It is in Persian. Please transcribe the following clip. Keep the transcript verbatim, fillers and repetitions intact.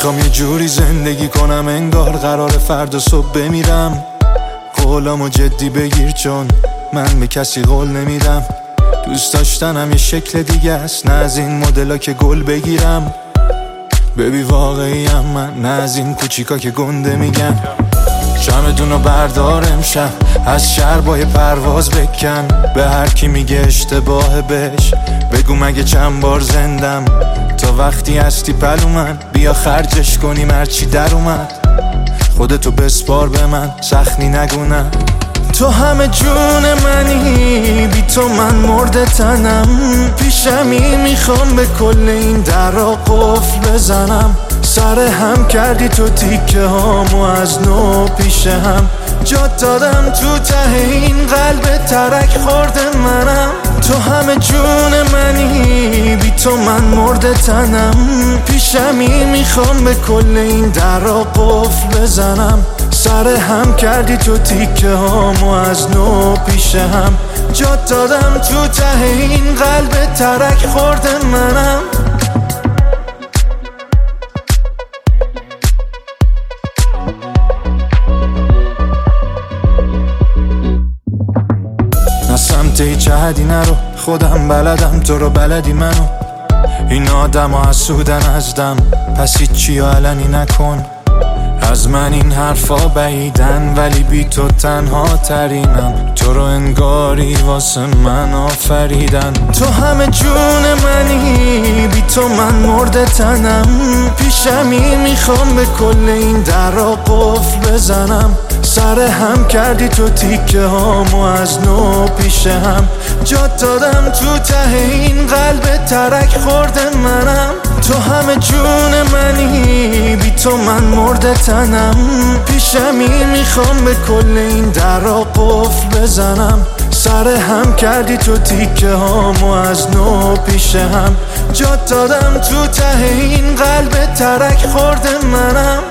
میخوام یه جوری زندگی کنم انگار قرار فردا صبح بمیرم. قولامو جدی بگیر چون من به کسی قول نمیدم. دوست داشتنم یه شکل دیگه است، نه از این مدلا که گل بگیرم. ببی واقعیم من، نه از این کوچیکا که گنده میگن. شمدونو بردار امشب، از شهر با یه پرواز بکن. به هر کی میگه اشتباه بهش بگو مگه چند بار زندم. تا وقتی هستی پلو من، بیا خرجش کنیم هرچی در اومد. خودتو بسپار به من، سخنی نگونم. تو همه جون منی، بی تو من مرده تنم. پیشمی میخوام به کل این درا قفل بزنم. سر هم کردی تو تیکه هامو از نو پیش هم. جات دادم تو ته این قلب ترک خورده منم. تو همه جون منی، بی تو من مرده تنم. پیشمی میخوام به کل این درا قفل بزنم. سر هم کردی تو تیکه هامو از نو پیش هم. جات دادم تو ته این قلب ترک خورده منم. نه سمت هیچ حدی نرو، خودم بلدم تو رو بلدی منو. این آدم ها حسودن ازدم، پس هیچی علنی نکن. از من این حرفا بعیدن ولی بی تو تنها ترینم. تو رو انگاری واسه من آفریدن. تو همه جون منی، بی تو من مرده تنم. پیشمی میخوام به کل این درا قفل بزنم. سر هم کردی تو تیکه هامو از نو پیش هم. جات دادم تو ته این قلب ترک خورده منم. تو همه جون منی، بی تو من مرده تنم. پیشمی میخوام به کل این درا قفل بزنم. سر هم کردی تو تیکه هامو از نو پیش هم. جات دادم تو ته این قلب ترک خورده منم.